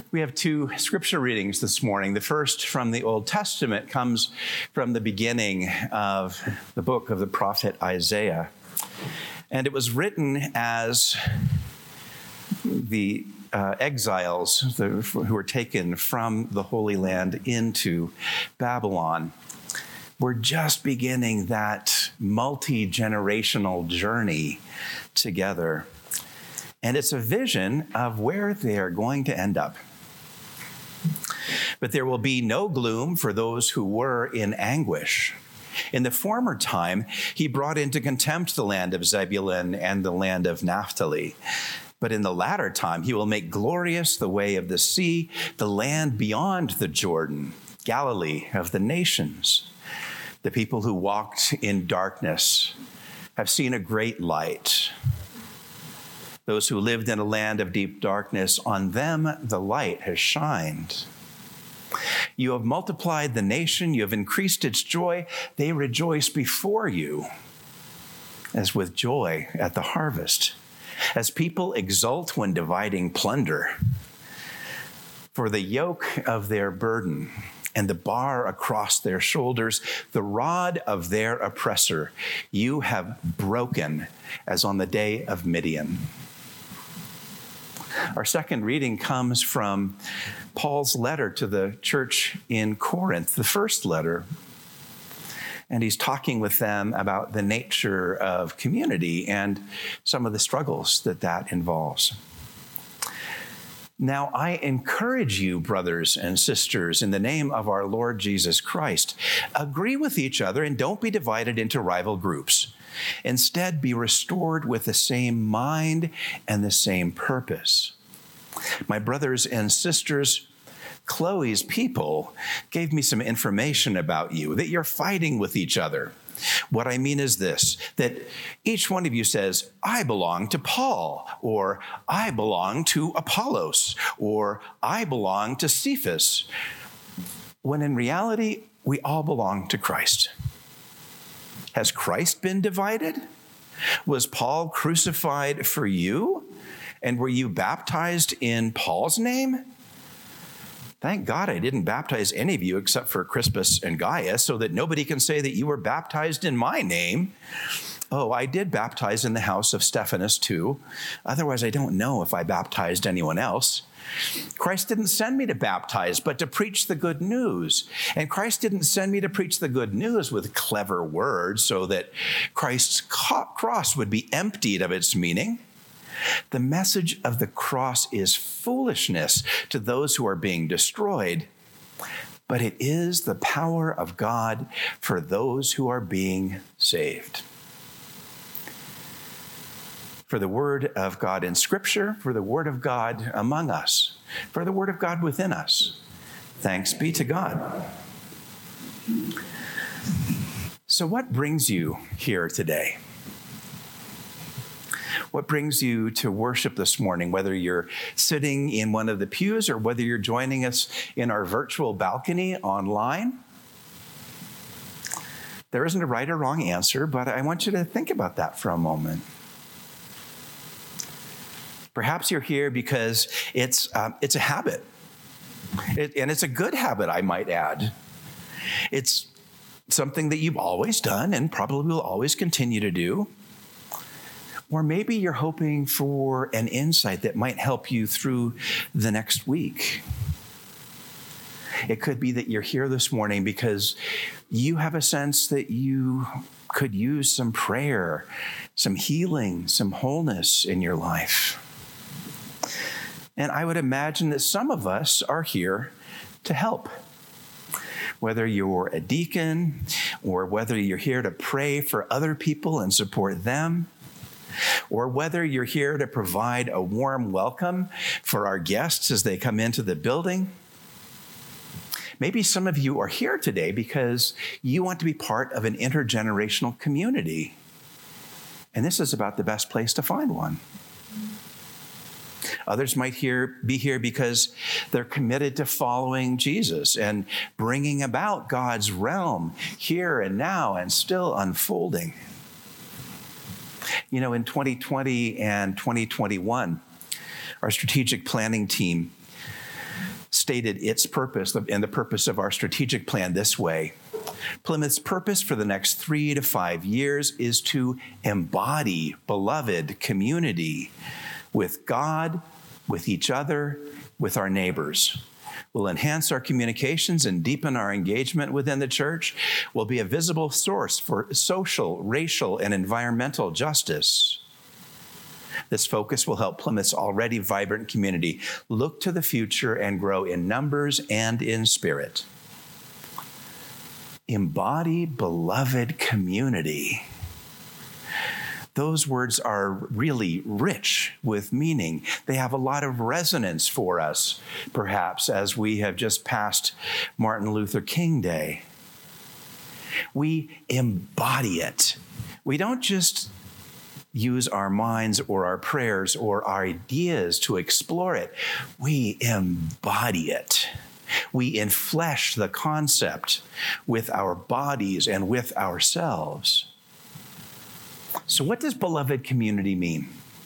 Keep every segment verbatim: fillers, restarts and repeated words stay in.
We have two scripture readings this morning. The first from the Old Testament comes from the beginning of the book of the prophet Isaiah. And it was written as the uh, exiles the, who were taken from the Holy Land into Babylon were just beginning that multi-generational journey together. And it's a vision of where they are going to end up. But there will be no gloom for those who were in anguish. In the former time, he brought into contempt the land of Zebulun and the land of Naphtali. But in the latter time, he will make glorious the way of the sea, the land beyond the Jordan, Galilee of the nations. The people who walked in darkness have seen a great light. Those who lived in a land of deep darkness, on them the light has shined. You have multiplied the nation, you have increased its joy. They rejoice before you as with joy at the harvest, as people exult when dividing plunder. For the yoke of their burden and the bar across their shoulders, the rod of their oppressor, you have broken as on the day of Midian. Our second reading comes from Paul's letter to the church in Corinth, the first letter. And he's talking with them about the nature of community and some of the struggles that that involves. Now, I encourage you, brothers and sisters, in the name of our Lord Jesus Christ, agree with each other and don't be divided into rival groups. Instead, be restored with the same mind and the same purpose. My brothers and sisters, Chloe's people gave me some information about you, that you're fighting with each other. What I mean is this, that each one of you says, I belong to Paul, or I belong to Apollos, or I belong to Cephas, when in reality, we all belong to Christ. Has Christ been divided? Was Paul crucified for you? And were you baptized in Paul's name? Thank God I didn't baptize any of you except for Crispus and Gaius, so that nobody can say that you were baptized in my name. Oh, I did baptize in the house of Stephanas too. Otherwise, I don't know if I baptized anyone else. Christ didn't send me to baptize, but to preach the good news. And Christ didn't send me to preach the good news with clever words so that Christ's cross would be emptied of its meaning. The message of the cross is foolishness to those who are being destroyed, but it is the power of God for those who are being saved. For the word of God in Scripture, for the word of God among us, for the word of God within us. Thanks be to God. So what brings you here today? What brings you to worship this morning, whether you're sitting in one of the pews or whether you're joining us in our virtual balcony online? There isn't a right or wrong answer, but I want you to think about that for a moment. Perhaps you're here because it's um, it's a habit, it, and it's a good habit, I might add. It's something that you've always done and probably will always continue to do. Or maybe you're hoping for an insight that might help you through the next week. It could be that you're here this morning because you have a sense that you could use some prayer, some healing, some wholeness in your life. And I would imagine that some of us are here to help. Whether you're a deacon or whether you're here to pray for other people and support them, or whether you're here to provide a warm welcome for our guests as they come into the building. Maybe some of you are here today because you want to be part of an intergenerational community. And this is about the best place to find one. Others might here, be here because they're committed to following Jesus and bringing about God's realm here and now and still unfolding. You know, in twenty twenty and twenty twenty-one, our strategic planning team stated its purpose and the purpose of our strategic plan this way. Plymouth's purpose for the next three to five years is to embody beloved community with God, with each other, with our neighbors. We'll enhance our communications and deepen our engagement within the church. We'll be a visible source for social, racial, and environmental justice. This focus will help Plymouth's already vibrant community look to the future and grow in numbers and in spirit. Embody beloved community. Those words are really rich with meaning. They have a lot of resonance for us, perhaps, as we have just passed Martin Luther King Day. We embody it. We don't just use our minds or our prayers or our ideas to explore it. We embody it. We enflesh the concept with our bodies and with ourselves. So what does beloved community mean?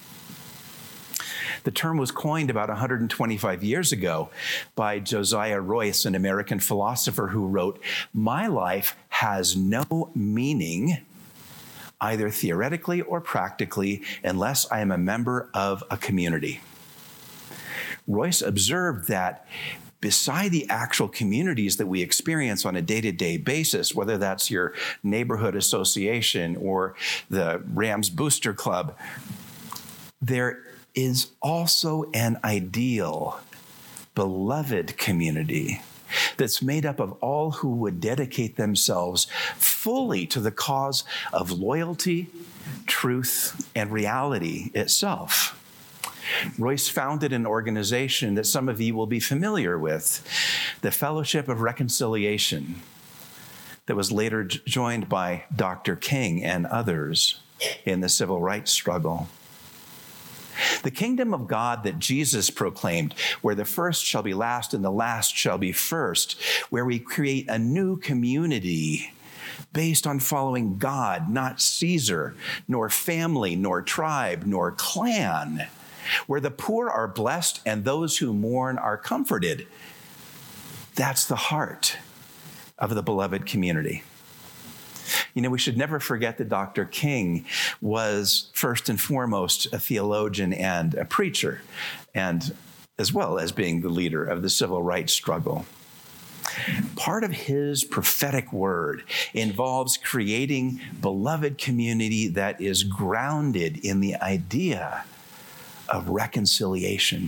The term was coined about one hundred twenty-five years ago by Josiah Royce, an American philosopher who wrote, "My life has no meaning, either theoretically or practically, unless I am a member of a community." Royce observed that beside the actual communities that we experience on a day-to-day basis, whether that's your neighborhood association or the Rams Booster Club, there is also an ideal, beloved community that's made up of all who would dedicate themselves fully to the cause of loyalty, truth, and reality itself. Royce founded an organization that some of you will be familiar with, the Fellowship of Reconciliation, that was later joined by Doctor King and others in the civil rights struggle. The kingdom of God that Jesus proclaimed, where the first shall be last and the last shall be first, where we create a new community based on following God, not Caesar, nor family, nor tribe, nor clan, where the poor are blessed and those who mourn are comforted. That's the heart of the beloved community. You know, we should never forget that Doctor King was first and foremost a theologian and a preacher, and as well as being the leader of the civil rights struggle. Part of his prophetic word involves creating beloved community that is grounded in the idea of reconciliation.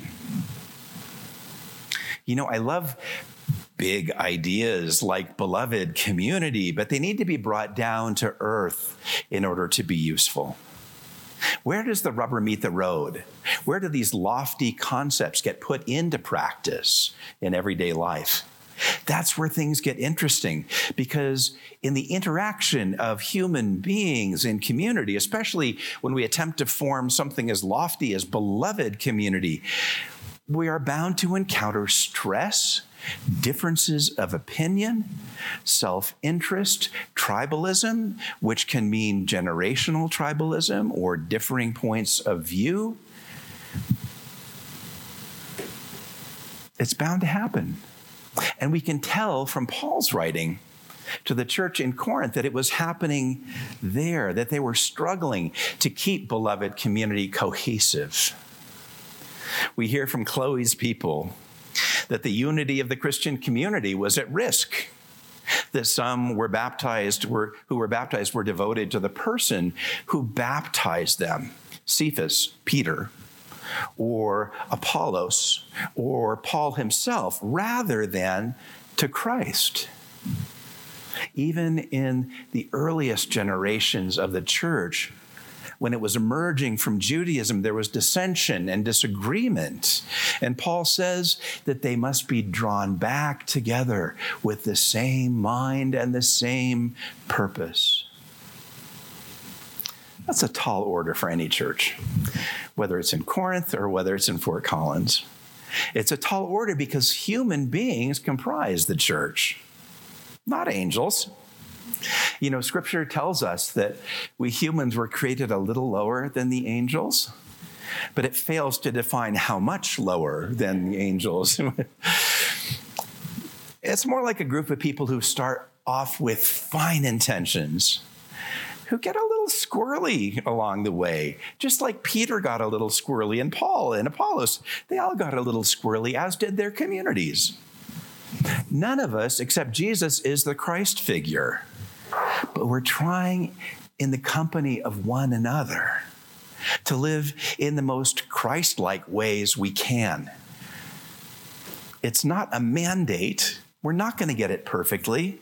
You know, I love big ideas like beloved community, but they need to be brought down to earth in order to be useful. Where does the rubber meet the road? Where do these lofty concepts get put into practice in everyday life? That's where things get interesting, because in the interaction of human beings in community, especially when we attempt to form something as lofty as beloved community, we are bound to encounter stress, differences of opinion, self-interest, tribalism, which can mean generational tribalism or differing points of view. It's bound to happen. And we can tell from Paul's writing to the church in Corinth that it was happening there, that they were struggling to keep beloved community cohesive. We hear from Chloe's people that the unity of the Christian community was at risk, that some were baptized, were, who were baptized were devoted to the person who baptized them, Cephas, Peter, or Apollos, or Paul himself, rather than to Christ. Even in the earliest generations of the church, when it was emerging from Judaism, there was dissension and disagreement. And Paul says that they must be drawn back together with the same mind and the same purpose. That's a tall order for any church, whether it's in Corinth or whether it's in Fort Collins. It's a tall order because human beings comprise the church, not angels. You know, Scripture tells us that we humans were created a little lower than the angels, but it fails to define how much lower than the angels. It's more like a group of people who start off with fine intentions, who get a little squirrely along the way, just like Peter got a little squirrely, and Paul and Apollos, they all got a little squirrely, as did their communities. None of us, except Jesus, is the Christ figure, but we're trying in the company of one another to live in the most Christ-like ways we can. It's not a mandate. We're not going to get it perfectly.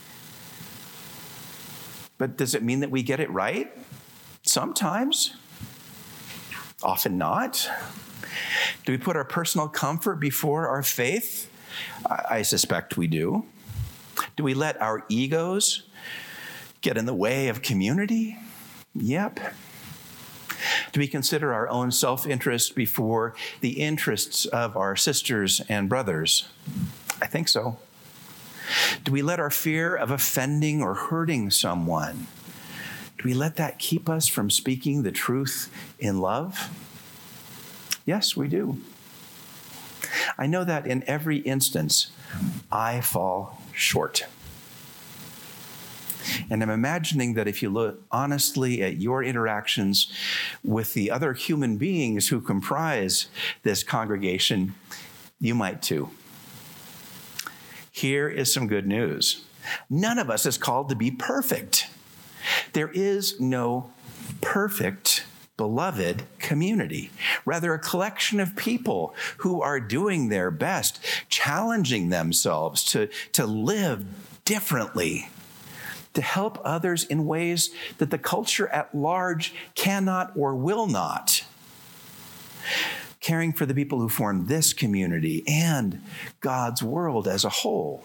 But does it mean that we get it right? Sometimes. Often not. Do we put our personal comfort before our faith? I suspect we do. Do we let our egos get in the way of community? Yep. Do we consider our own self-interest before the interests of our sisters and brothers? I think so. Do we let our fear of offending or hurting someone, do we let that keep us from speaking the truth in love? Yes, we do. I know that in every instance, I fall short. And I'm imagining that if you look honestly at your interactions with the other human beings who comprise this congregation, you might too. Here is some good news. None of us is called to be perfect. There is no perfect, beloved community. Rather, a collection of people who are doing their best, challenging themselves to, to live differently, to help others in ways that the culture at large cannot or will not. Caring for the people who form this community and God's world as a whole.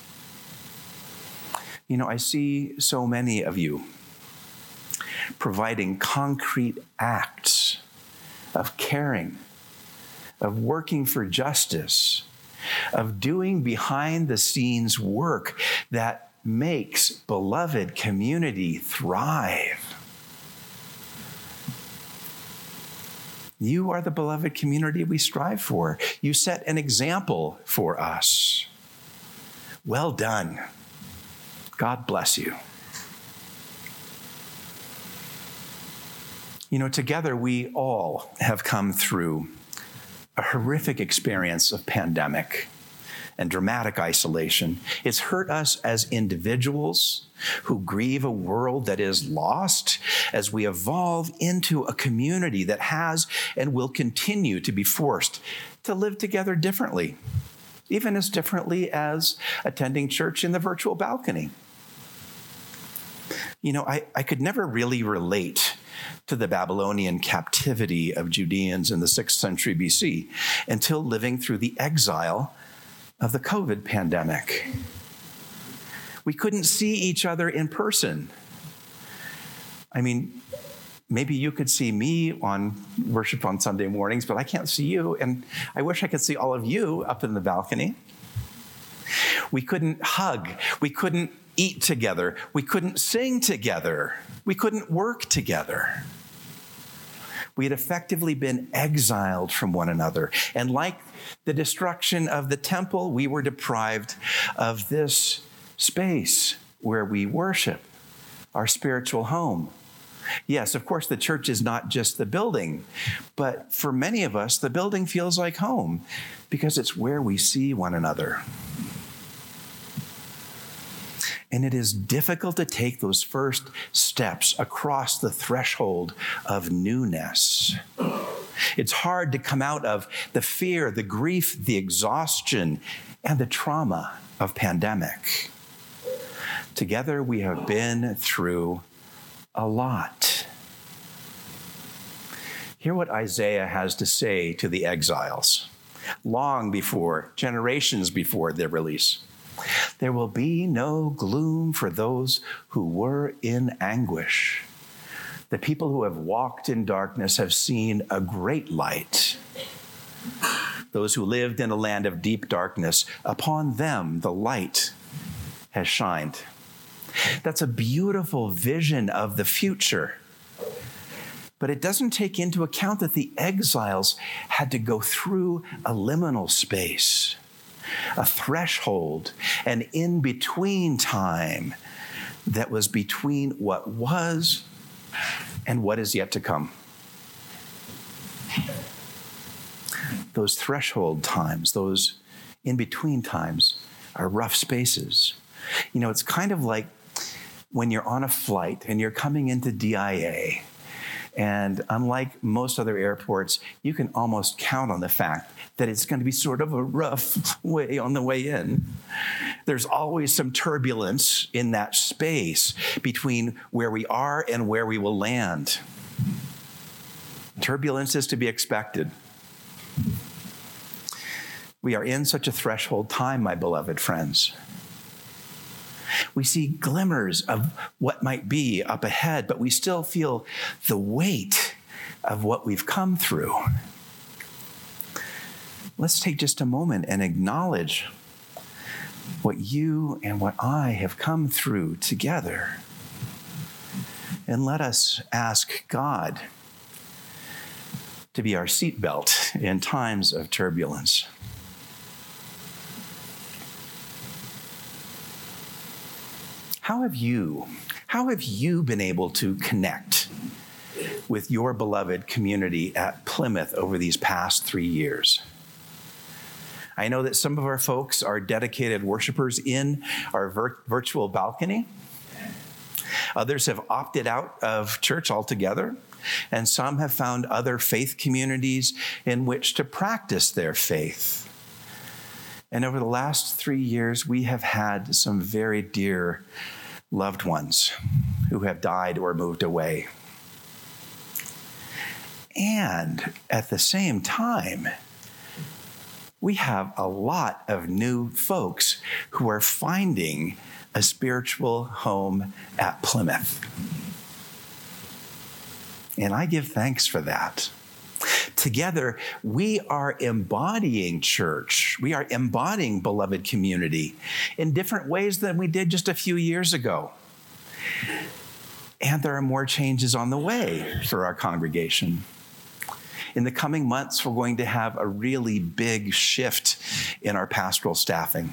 You know, I see so many of you providing concrete acts of caring, of working for justice, of doing behind the scenes work that makes beloved community thrive. You are the beloved community we strive for. You set an example for us. Well done. God bless you. You know, together we all have come through a horrific experience of pandemic and dramatic isolation. It's hurt us as individuals who grieve a world that is lost as we evolve into a community that has and will continue to be forced to live together differently, even as differently as attending church in the virtual balcony. You know, I, I could never really relate to the Babylonian captivity of Judeans in the sixth century B C until living through the exile of the COVID pandemic. We couldn't see each other in person. I mean, maybe you could see me on worship on Sunday mornings, but I can't see you, and I wish I could see all of you up in the balcony. We couldn't hug. We couldn't eat together. We couldn't sing together. We couldn't work together. We had effectively been exiled from one another. And like the destruction of the temple, we were deprived of this space where we worship, our spiritual home. Yes, of course, the church is not just the building, but for many of us, the building feels like home because it's where we see one another. And it is difficult to take those first steps across the threshold of newness. It's hard to come out of the fear, the grief, the exhaustion, and the trauma of pandemic. Together, we have been through a lot. Hear what Isaiah has to say to the exiles, long before, generations before their release. There will be no gloom for those who were in anguish. The people who have walked in darkness have seen a great light. Those who lived in a land of deep darkness, upon them the light has shined. That's a beautiful vision of the future. But it doesn't take into account that the exiles had to go through a liminal space, a threshold, an in-between time that was between what was and what is yet to come. Those threshold times, those in-between times are rough spaces. You know, it's kind of like when you're on a flight and you're coming into D I A, and unlike most other airports, you can almost count on the fact that it's going to be sort of a rough way on the way in. There's always some turbulence in that space between where we are and where we will land. Turbulence is to be expected. We are in such a threshold time, my beloved friends. We see glimmers of what might be up ahead, but we still feel the weight of what we've come through. Let's take just a moment and acknowledge what you and what I have come through together. And let us ask God to be our seatbelt in times of turbulence. How have you, how have you been able to connect with your beloved community at Plymouth over these past three years? I know that some of our folks are dedicated worshipers in our vir- virtual balcony. Others have opted out of church altogether, and some have found other faith communities in which to practice their faith. And over the last three years, we have had some very dear loved ones who have died or moved away. And at the same time, we have a lot of new folks who are finding a spiritual home at Plymouth. And I give thanks for that. Together, we are embodying church. We are embodying beloved community in different ways than we did just a few years ago. And there are more changes on the way for our congregation. In the coming months, we're going to have a really big shift in our pastoral staffing.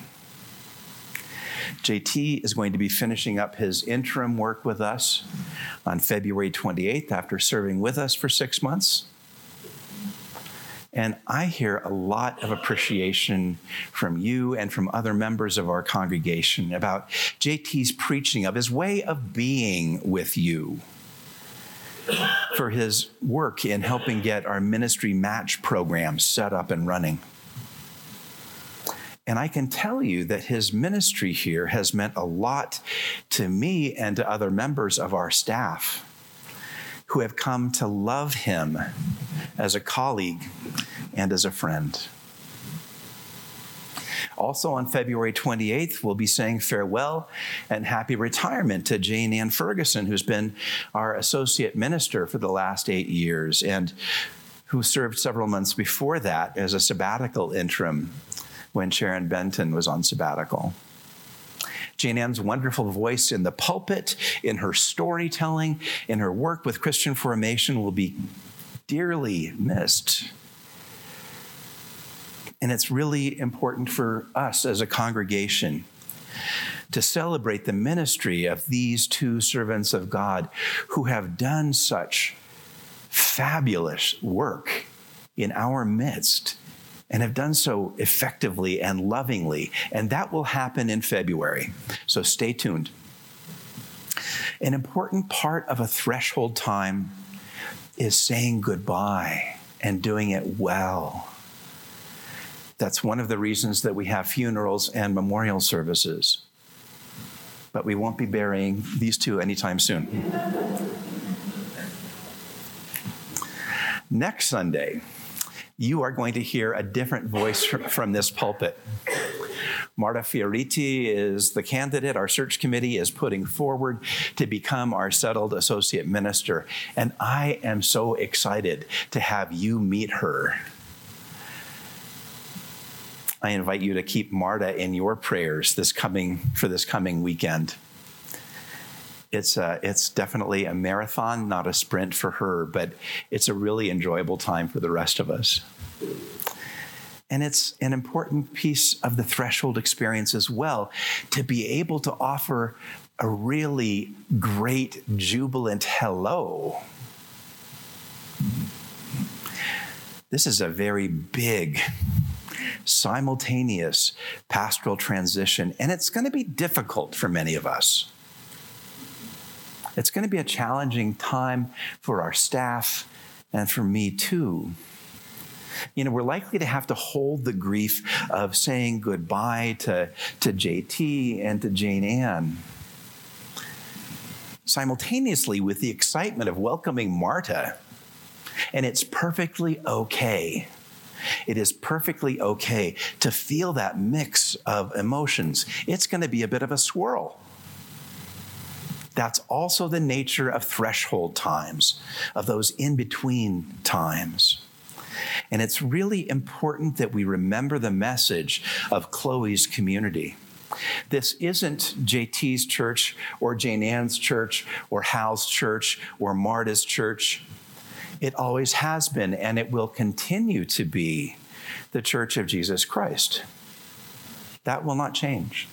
J T is going to be finishing up his interim work with us on February twenty-eighth after serving with us for six months. And I hear a lot of appreciation from you and from other members of our congregation about J T's preaching, of his way of being with you, for his work in helping get our ministry match program set up and running. And I can tell you that his ministry here has meant a lot to me and to other members of our staff who have come to love him as a colleague and as a friend. Also on February twenty-eighth, we'll be saying farewell and happy retirement to Jane Ann Ferguson, who's been our associate minister for the last eight years and who served several months before that as a sabbatical interim when Sharon Benton was on sabbatical. Jane Ann's wonderful voice in the pulpit, in her storytelling, in her work with Christian formation will be dearly missed. And it's really important for us as a congregation to celebrate the ministry of these two servants of God who have done such fabulous work in our midst and have done so effectively and lovingly. And that will happen in February. So stay tuned. An important part of a threshold time is saying goodbye and doing it well. That's one of the reasons that we have funerals and memorial services. But we won't be burying these two anytime soon. Next Sunday, you are going to hear a different voice from this pulpit. Marta Fioriti is the candidate our search committee is putting forward to become our settled associate minister. And I am so excited to have you meet her. I invite you to keep Marta in your prayers this coming for this coming weekend. It's a, it's definitely a marathon, not a sprint for her, but it's a really enjoyable time for the rest of us. And it's an important piece of the threshold experience as well, to be able to offer a really great, jubilant hello. This is a very big, simultaneous pastoral transition, and it's going to be difficult for many of us. It's going to be a challenging time for our staff and for me too. You know, we're likely to have to hold the grief of saying goodbye to, to J T and to Jane Ann, simultaneously with the excitement of welcoming Marta. And it's perfectly okay. It is perfectly okay to feel that mix of emotions. It's going to be a bit of a swirl. That's also the nature of threshold times, of those in-between times. And it's really important that we remember the message of Chloe's community. This isn't J T's church or Jane Ann's church or Hal's church or Marta's church. It always has been, and it will continue to be, the Church of Jesus Christ. That will not change.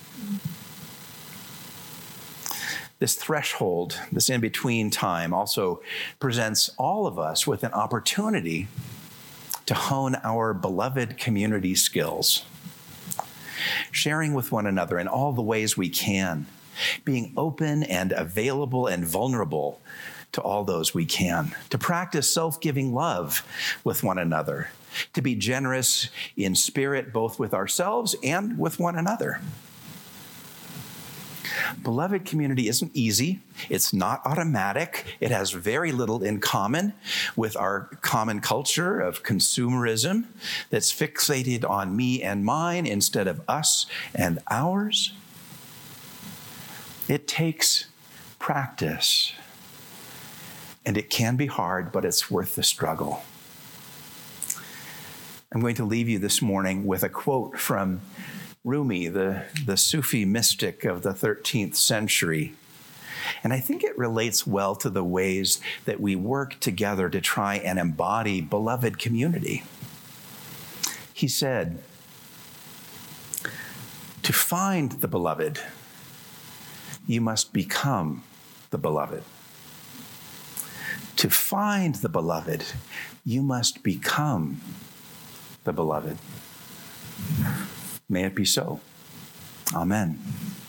This threshold, this in-between time, also presents all of us with an opportunity to hone our beloved community skills, sharing with one another in all the ways we can, being open and available and vulnerable to all those we can, to practice self-giving love with one another, to be generous in spirit both with ourselves and with one another. Beloved community isn't easy. It's not automatic. It has very little in common with our common culture of consumerism that's fixated on me and mine instead of us and ours. It takes practice, and it can be hard, but it's worth the struggle. I'm going to leave you this morning with a quote from Rumi, the, the Sufi mystic of the thirteenth century. And I think it relates well to the ways that we work together to try and embody beloved community. He said, "To find the beloved, you must become the beloved. To find the beloved, you must become the beloved." May it be so. Amen.